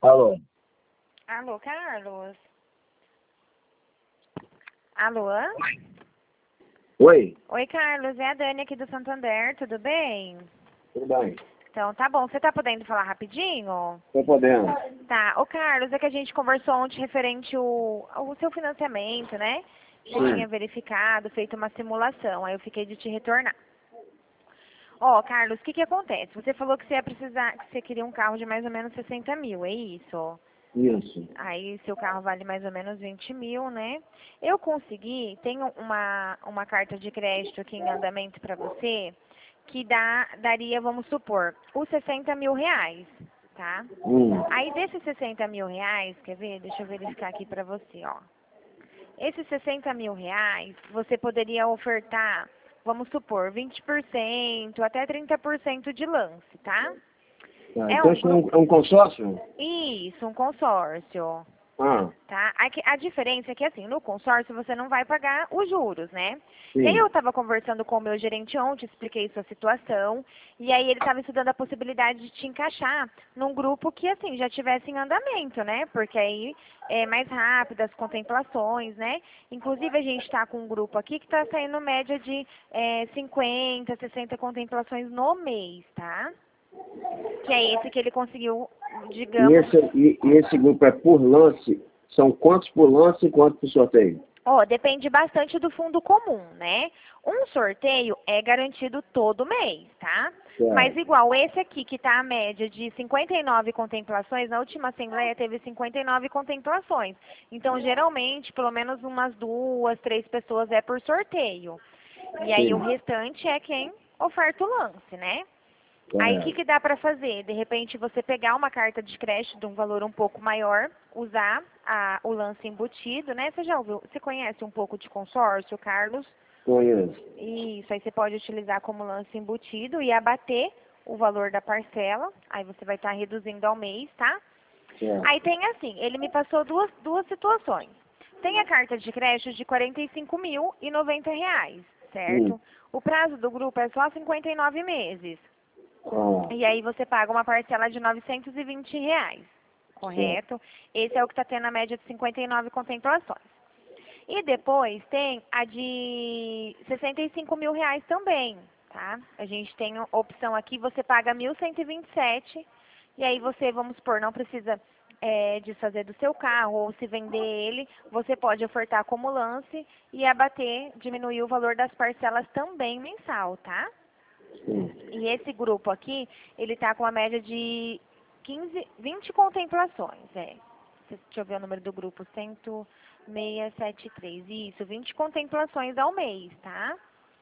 Alô? Alô, Carlos? Alô? Oi? Oi, Carlos, é a Dani aqui do Santander, tudo bem? Tudo bem? Então, tá bom, você tá podendo falar rapidinho? Tô podendo. Tá, ô Carlos, é que a gente conversou ontem referente ao seu financiamento, né? Você tinha Sim. verificado, feito uma simulação, aí eu fiquei de te retornar. Ó, Carlos, o que que acontece? Você falou que você ia precisar, que você queria um carro de mais ou menos 60 mil, é isso? Isso. Aí seu carro vale mais ou menos 20 mil, né? Eu consegui, tenho uma carta de crédito aqui em andamento para você, que daria, vamos supor, os 60 mil reais, tá? Hum. Aí desses 60 mil reais, quer ver? Deixa eu verificar aqui para você, ó. Esses 60 mil reais, você poderia ofertar, vamos supor, 20% até 30% de lance, tá? Tá. É Então um isso é um, grupo. é um consórcio? Isso, um consórcio. Ah, Tá? A diferença é que, assim, no consórcio você não vai pagar os juros, né? E aí sim. eu estava conversando com o meu gerente ontem, expliquei sua situação, e aí ele estava estudando a possibilidade de te encaixar num grupo que, assim, já tivesse em andamento, né? Porque aí é mais rápido as contemplações, né? Inclusive a gente está com um grupo aqui que está saindo média de 50, 60 contemplações no mês, tá? Que é esse que ele conseguiu, E digamos. esse grupo é por lance? São quantos por lance e quantos por sorteio? Ó, depende bastante do fundo comum, né? Um sorteio é garantido todo mês, tá? Mas Certo. igual esse aqui, que tá a média de 59 contemplações, na última assembleia teve 59 contemplações. Então, geralmente, pelo menos umas 2, 3 pessoas é por sorteio. E aí o Sim. restante é quem oferta o lance, né? Aí o que Correto. que dá para fazer? De repente você pegar uma carta de crédito de um valor um pouco maior, usar o lance embutido, né? Você já ouviu? Você conhece um pouco de consórcio, Carlos? Conheço. Isso, aí você pode utilizar como lance embutido e abater o valor da parcela. Aí você vai estar reduzindo ao mês, tá? Certo. Aí tem assim, ele me passou duas situações. Tem a carta de crédito de 45.090 reais, Hum. certo? O prazo do grupo é só 59 meses. Ah, E aí você paga uma parcela de 920 reais, certo. correto? Esse é o que está tendo a média de 59 contemplações. E depois tem a de 65 mil reais também, tá? A gente tem a opção aqui, você paga 1.127 e aí você, vamos supor, não precisa desfazer do seu carro ou se vender ele, você pode ofertar como lance e abater, diminuir o valor das parcelas também mensal, tá? Sim. E esse grupo aqui, ele tá com uma média de 20 contemplações, Deixa eu ver o número do grupo, 10673. Isso, 20 contemplações ao mês, tá?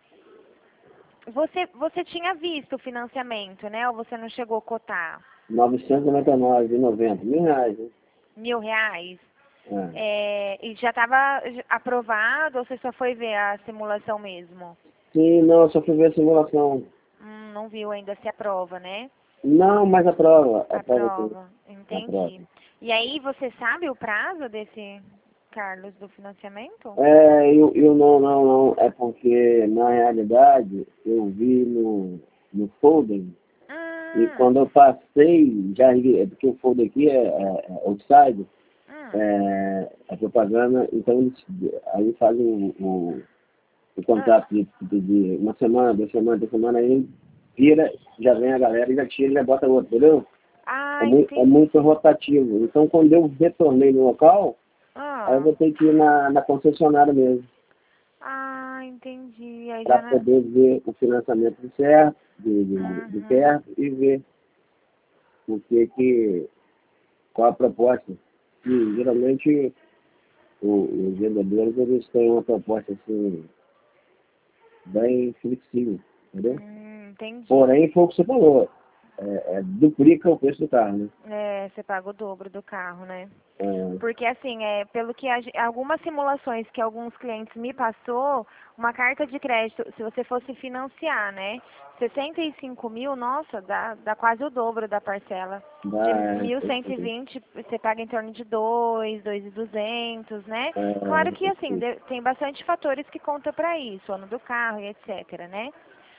Você tinha visto o financiamento, né? Ou você não chegou a cotar? 999,90. R$ 1.000, hein? R$ 1.000? É. E já estava aprovado ou você só foi ver a simulação mesmo? Sim, não, eu só fui ver a simulação. Não viu ainda se aprova, né? Não, mas a prova. A prova tem. Aprova, A prova. entendi. E aí, você sabe o prazo desse, Carlos, do financiamento? Eu não. É porque, na realidade, eu vi no folder, e Hum, quando eu passei, é porque o folder aqui é outside, hum, a propaganda, então eles aí fazem o ah, contrato de uma semana, 2 semanas, 3 semanas, aí vira, já vem a galera, já tira e já bota outro, entendeu? É muito entendi. rotativo. Então, quando eu retornei no local, aí eu Ah, vou ter que ir na concessionária mesmo, entendi. Aí para já na... poder ver o financiamento de certo, de Uhum. perto, e ver o que, qual a proposta. E, geralmente, os vendedores, eles têm uma proposta assim, bem flexível, entendeu? Entendi. Porém, foi o que você falou, duplica o preço do carro, né? Você paga o dobro do carro, né? É, Porque assim, pelo que algumas simulações que alguns clientes me passou, uma carta de crédito, se você fosse financiar, né? 65 mil, nossa, dá quase o dobro da parcela. De mil cento e é, vinte você paga em torno de 2.200, né? Claro que assim, é, tem bastante fatores que contam para isso, ano do carro e etc, né?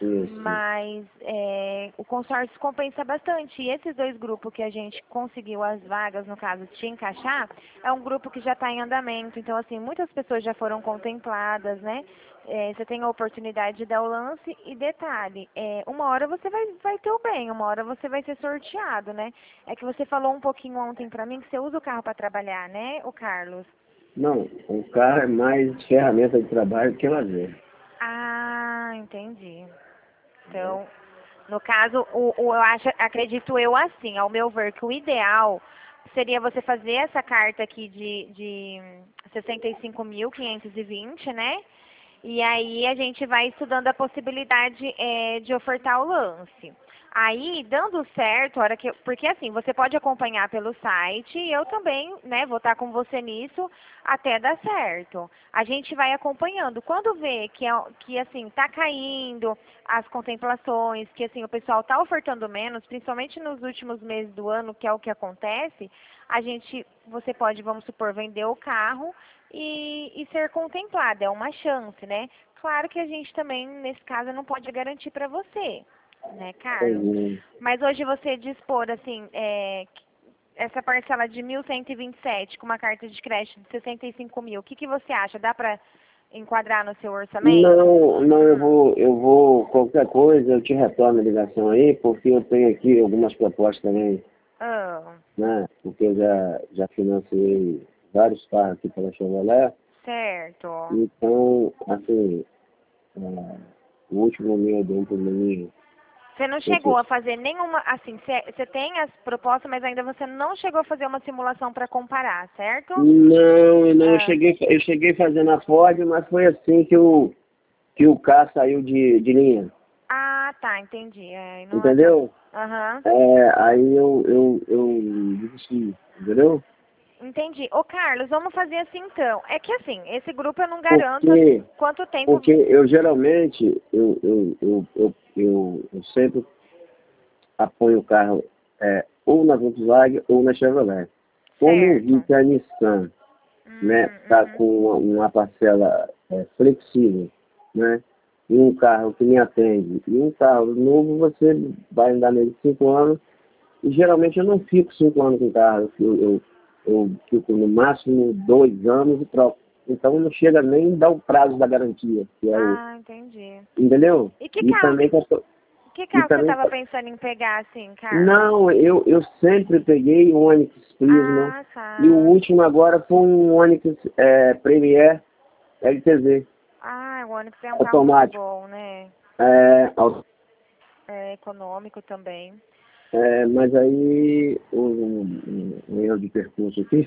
Isso. Mas o consórcio compensa bastante. E esses dois grupos que a gente conseguiu as vagas, no caso, te encaixar, é um grupo que já está em andamento. Então, assim, muitas pessoas já foram contempladas, né? Você tem a oportunidade de dar o lance e detalhe, uma hora você vai ter o bem, uma hora você vai ser sorteado, né? É que você falou um pouquinho ontem pra mim que você usa o carro para trabalhar, né, o Carlos? Não, o carro é mais ferramenta de trabalho que lazer. Ah, entendi. Então, no caso, acredito eu assim, ao meu ver, que o ideal seria você fazer essa carta aqui de 65.520, né? E aí a gente vai estudando a possibilidade de ofertar o lance. Aí, dando certo, porque assim, você pode acompanhar pelo site e eu também, né, vou estar com você nisso até dar certo. A gente vai acompanhando. Quando vê que assim, tá caindo as contemplações, que assim, o pessoal tá ofertando menos, principalmente nos últimos meses do ano, que é o que acontece, você pode, vamos supor, vender o carro e ser contemplada, é uma chance, né? Claro que a gente também, nesse caso, não pode garantir para você, né, Carlos? Mas hoje você dispor, assim, essa parcela de 1.127 com uma carta de crédito de 65 mil, o que você acha? Dá para enquadrar no seu orçamento? Não, eu vou, qualquer coisa, eu te retorno a ligação aí, porque eu tenho aqui algumas propostas também, né? Porque eu já financiei vários carros aqui pela Chevrolet. Certo. Então, assim, o último meu deu um probleminha. Você não chegou a fazer nenhuma, assim, você tem as propostas, mas ainda você não chegou a fazer uma simulação para comparar, certo? Não, eu cheguei fazendo a Ford, mas foi assim que o carro saiu de linha. Ah, tá, entendi. Entendeu? Aham. Aí eu desisti, entendeu? Entendi. Ô, Carlos, vamos fazer assim então. É que assim, esse grupo eu não garanto quanto tempo. Porque eu geralmente, eu sempre apoio o carro ou na Volkswagen ou na Chevrolet. Como eu vi que a Nissan está com uma parcela flexível, né? E um carro que me atende, e um carro novo, você vai andar nele 5 anos, e geralmente eu não fico 5 anos com o carro, eu fico no máximo 2 anos e troco. Então não chega nem a dar o prazo da garantia, que é entendi. entendeu? E que carro você estava pensando em pegar, assim, Carlos? Não, eu sempre peguei um Onix Prisma, tá. e o último agora foi um Onix Premier LTZ. O Onix é um automático. carro muito bom, né? É econômico também. Mas aí um erro de percurso aqui.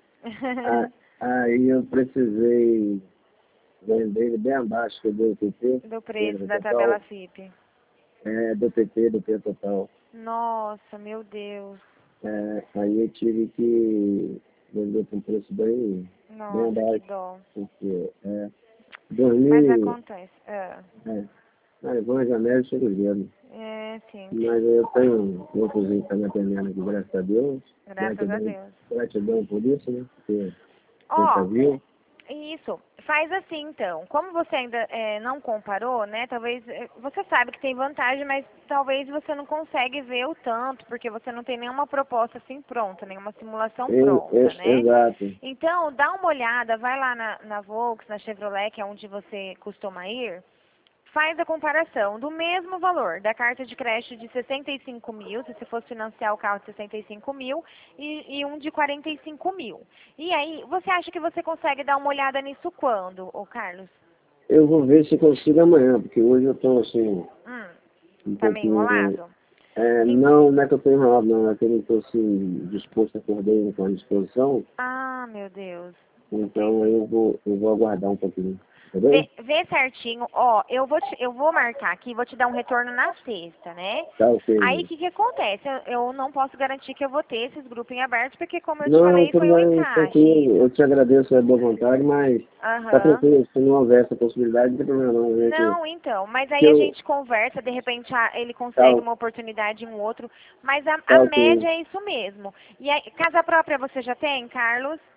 Aí eu precisei vender ele bem abaixo que eu PT. Do preço da tabela FIP. Do PT, do P total. Nossa, meu Deus. Aí eu tive que vender por um preço bem abaixo. Que dó. Porque Mas acontece. Vou em janeiro e chego ligeiro. Sim. Mas eu tenho um outrozinho que tá me atendendo aqui, graças a Deus. Graças a Deus. Gratidão por isso, né? Porque você viu. Isso. Faz assim, então. Como você ainda não comparou, né? Talvez você sabe que tem vantagem, mas talvez você não consegue ver o tanto, porque você não tem nenhuma proposta assim pronta, nenhuma simulação pronta, né? Exato. Então, dá uma olhada, vai lá na Volks, na Chevrolet, que é onde você costuma ir. Faz a comparação do mesmo valor da carta de crédito de 65 mil, se você fosse financiar o carro de 65 mil, e um de 45 mil. E aí, você acha que você consegue dar uma olhada nisso quando, ô Carlos? Eu vou ver se consigo amanhã, porque hoje eu estou assim... Tá meio enrolado? Não é que eu estou enrolado, não. É que eu não estou assim, disposto a perder com a disposição. Meu Deus. Então eu vou aguardar um pouquinho. Vê certinho, eu vou marcar aqui, vou te dar um retorno na sexta, né? Tá, ok. Aí o que acontece? Eu não posso garantir que eu vou ter esses grupos em aberto, porque como eu te falei, foi um encaixe. Eu te agradeço a boa vontade, mas tá tranquilo, se não houver essa possibilidade, não tem problema não. Não, então, mas aí a gente conversa, de repente ele consegue uma oportunidade em um outro, mas a média é isso mesmo. E aí, casa própria você já tem, Carlos?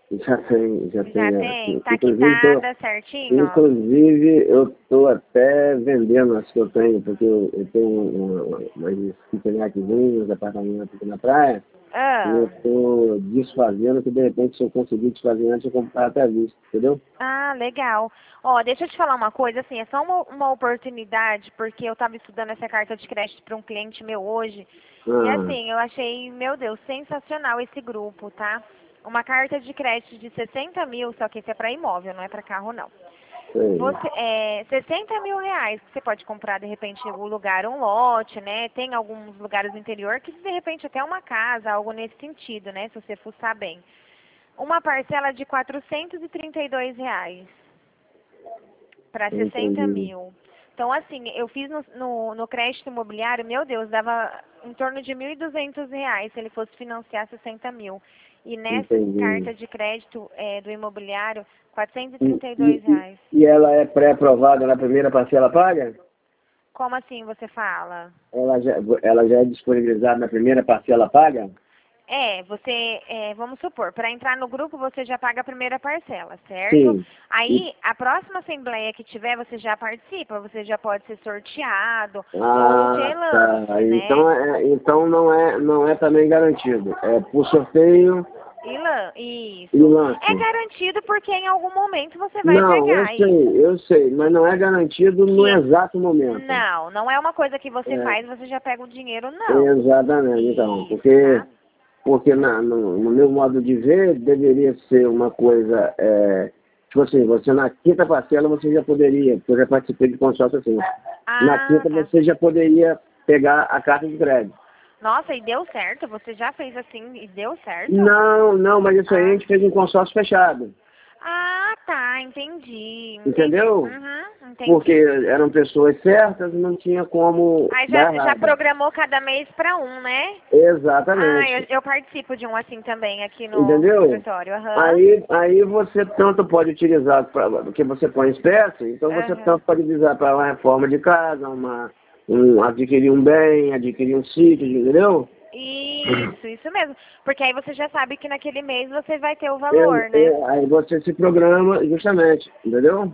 Já tem, já Já tem. tem? Tá Inclusive, quitada certinho? inclusive, eu estou até vendendo as que eu tenho, porque eu tenho umas kitnetezinhas, uns apartamentos aqui na praia, e eu estou desfazendo, que de repente, se eu conseguir desfazer antes, eu comprar até à vista, entendeu? Ah, legal. Ó, deixa eu te falar uma coisa, assim, é só uma oportunidade, porque eu estava estudando essa carta de crédito para um cliente meu hoje, e Ah, assim, eu achei, meu Deus, sensacional esse grupo, tá? Uma carta de crédito de 60 mil, só que esse é para imóvel, não é para carro, não. sei. Você, 60 mil reais, que você pode comprar, de repente, o lugar, um lote, né? Tem alguns lugares no interior que, de repente, até uma casa, algo nesse sentido, né? Se você fuçar bem. Uma parcela de R$ 432 para 60 Entendi. mil. Então, assim, eu fiz no crédito imobiliário, meu Deus, dava em torno de R$ 1.200 se ele fosse financiar 60 mil. E nessa Entendi. carta de crédito do imobiliário, E, R$ 432. e ela é pré-aprovada na primeira parcela paga? Como assim você fala? Ela já é disponibilizada na primeira parcela paga? Vamos supor, para entrar no grupo você já paga a primeira parcela, certo? Sim. E, Aí, a próxima assembleia que tiver, você já participa, você já pode ser sorteado ou de ah, tá. lance, né? Então não é também garantido. É por sorteio e Isso. É lance. garantido porque em algum momento você vai Não, pegar aí. eu sei, mas não é garantido no Que exato momento. não é uma coisa que você É, faz e você já pega o dinheiro, não. exatamente, então, Isso, tá? porque no meu modo de ver deveria ser uma coisa, tipo assim, você na quinta parcela você já poderia, porque eu já participei de consórcio assim, na Ah, quinta tá. você já poderia pegar a carta de crédito. Nossa, e deu certo? Você já fez assim e deu certo? Não, mas isso aí a Ah. gente fez um consórcio fechado, Ah, tá, entendi, entendi. entendeu? Uhum, Porque entendi. eram pessoas certas, não tinha como Aí dar já errado. programou cada mês para um, né? Ah, Exatamente. eu participo de um assim também aqui no Entendeu? escritório. Aham. Aí você tanto pode utilizar, porque você põe espécie, então você Aham. tanto pode utilizar para uma reforma de casa, adquirir um bem, adquirir um sítio, entendeu? Isso mesmo. Porque aí você já sabe que naquele mês você vai ter o valor, né? Aí você se programa justamente, entendeu?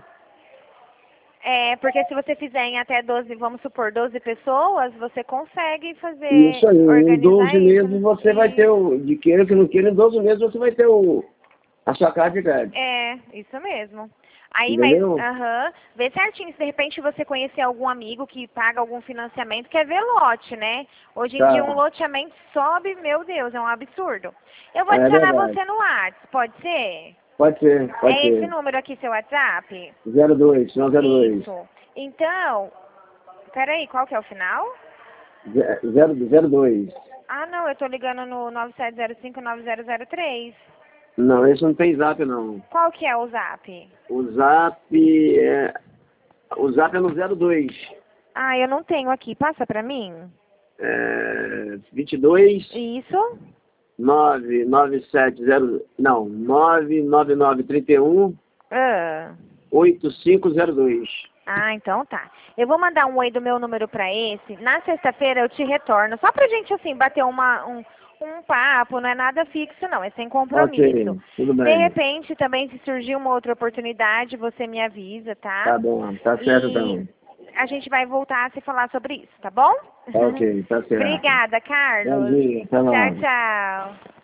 É, porque se você fizer em até 12, vamos supor, 12 pessoas, você consegue Isso fazer, aí, em organizar 12 isso, meses né? você vai ter de queira que não queira, em 12 meses você vai ter a sua carta de crédito, Isso mesmo. Aí, mas, entendeu? vê certinho, se de repente você conhecer algum amigo que paga algum financiamento, quer ver lote, né? Hoje em dia um Tá, loteamento sobe, meu Deus, é um absurdo. Eu vou é adicionar verdade. você no WhatsApp, pode ser? Pode ser, pode É esse ser. número aqui seu WhatsApp? 02, não 02. Isso. Então, peraí, qual que é o final? 02. Ah, não, eu tô ligando no 97059003. Não, esse não tem zap não. Qual que é o zap? O zap é, o zap é no 02. Ah, eu não tenho aqui, passa pra mim? 22 Isso? 997 não, 99931 Ah. 8502. Ah, então tá. Eu vou mandar um oi do meu número pra esse. Na sexta-feira eu te retorno. Só pra gente, assim, bater um papo. Não é nada fixo, não. É sem compromisso. Ok, tudo De bem. repente, também, se surgir uma outra oportunidade, você me avisa, tá? Tá bom, tá certo E então. a gente vai voltar a se falar sobre isso, tá bom? Tá ok, tá certo. Obrigada, Bom Carlos. dia, até Tchau, logo. tchau.